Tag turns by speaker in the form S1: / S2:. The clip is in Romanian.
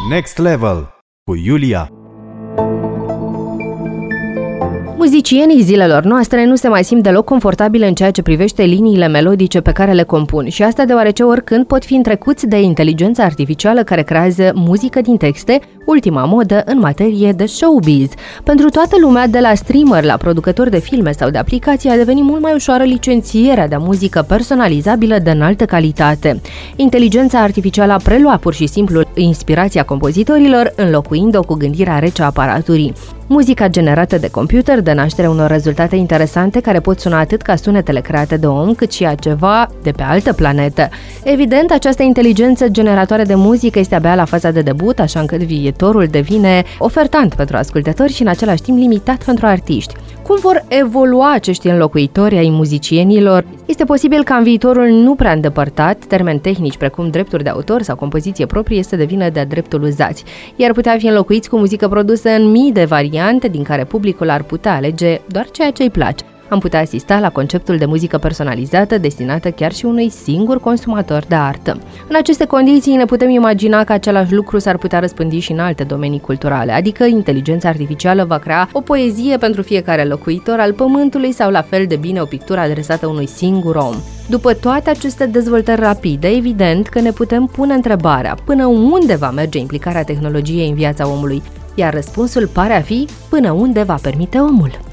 S1: Next Level cu Iulia.
S2: Muzicienii zilelor noastre nu se mai simt deloc confortabile în ceea ce privește liniile melodice pe care le compun și asta deoarece oricând pot fi întrecuți de inteligența artificială care creează muzică din texte, ultima modă în materie de showbiz. Pentru toată lumea, de la streamer la producători de filme sau de aplicații, a devenit mult mai ușoară licențierea de muzică personalizabilă de înaltă calitate. Inteligența artificială a preluat pur și simplu inspirația compozitorilor, înlocuind-o cu gândirea rece a aparaturii. Muzica generată de computer dă naștere unor rezultate interesante care pot suna atât ca sunetele create de om, cât și a ceva de pe altă planetă. Evident, această inteligență generatoare de muzică este abia la faza de debut, așa încât viitorul devine ofertant pentru ascultători și în același timp limitat pentru artiști. Cum vor evolua acești înlocuitori ai muzicienilor? Este posibil ca în viitorul nu prea îndepărtat, termeni tehnici precum drepturi de autor sau compoziție proprie să devină de-a dreptul uzați, iar putea fi înlocuiți cu muzică produsă în mii de variante, din care publicul ar putea alege doar ceea ce îi place. Am putea asista la conceptul de muzică personalizată destinată chiar și unui singur consumator de artă. În aceste condiții ne putem imagina că același lucru s-ar putea răspândi și în alte domenii culturale, adică inteligența artificială va crea o poezie pentru fiecare locuitor al pământului sau la fel de bine o pictură adresată unui singur om. După toate aceste dezvoltări rapide, evident că ne putem pune întrebarea până unde va merge implicarea tehnologiei în viața omului, iar răspunsul pare a fi până unde va permite omul.